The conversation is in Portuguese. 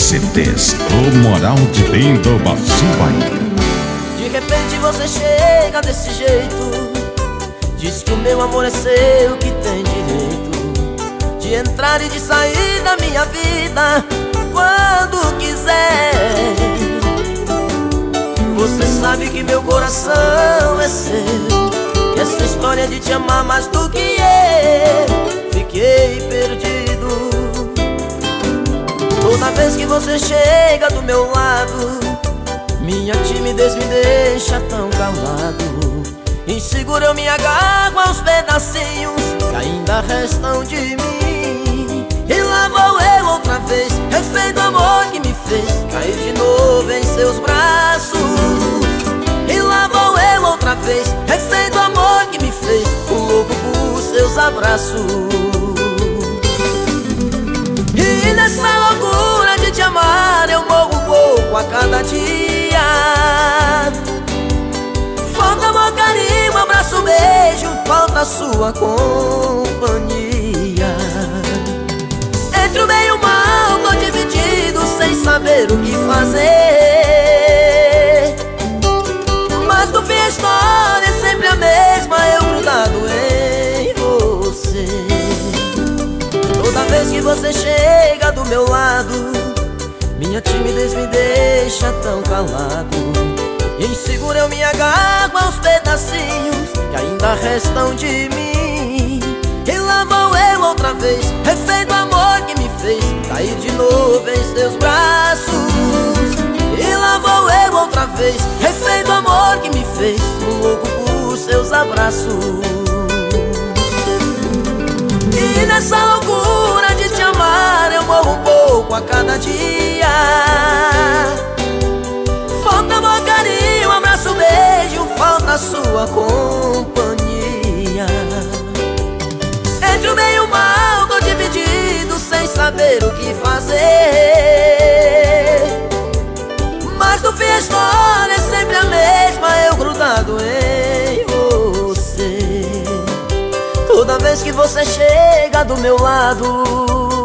CDs, o moral de bem do Brasil Bahia. De repente você chega desse jeito, diz que o meu amor é seu, que tem direito de entrar e de sair da minha vida quando quiser. Você sabe que meu coração é seu, e essa história de te amar mais do que eu, fiquei perdido. Toda vez que você chega do meu lado, minha timidez me deixa tão calado. Inseguro eu me agarro aos pedacinhos que ainda restam de mim. E lá vou eu outra vez, refém do amor que me fez cair de novo em seus braços. E lá vou eu outra vez, refém do amor que me fez louco por seus abraços. E nessa loucura de te amar eu morro um pouco a cada dia. Falta amor, carinho, abraço, beijo, falta a sua companhia. Entre o bem e o mal tô dividido sem saber o que fazer. Mas no fim a história é sempre a mesma, eu grudado em você. Toda vez que você chega do meu lado, minha timidez me deixa tão calado. Inseguro eu me agarro aos pedacinhos que ainda restam de mim. E lá vou eu outra vez, refém do amor que me fez cair de novo em seus braços. E lá vou eu outra vez, refém do amor que me fez louco por seus abraços. E nessa loucura de te amar eu morro um pouco a cada dia. Falta amor, carinho, abraço, beijo, falta a sua companhia. Entre o bem e o mal tô dividido sem saber o que fazer. Mas no fim a história é sempre a mesma, eu grudado em você. Toda vez que você chega do meu lado,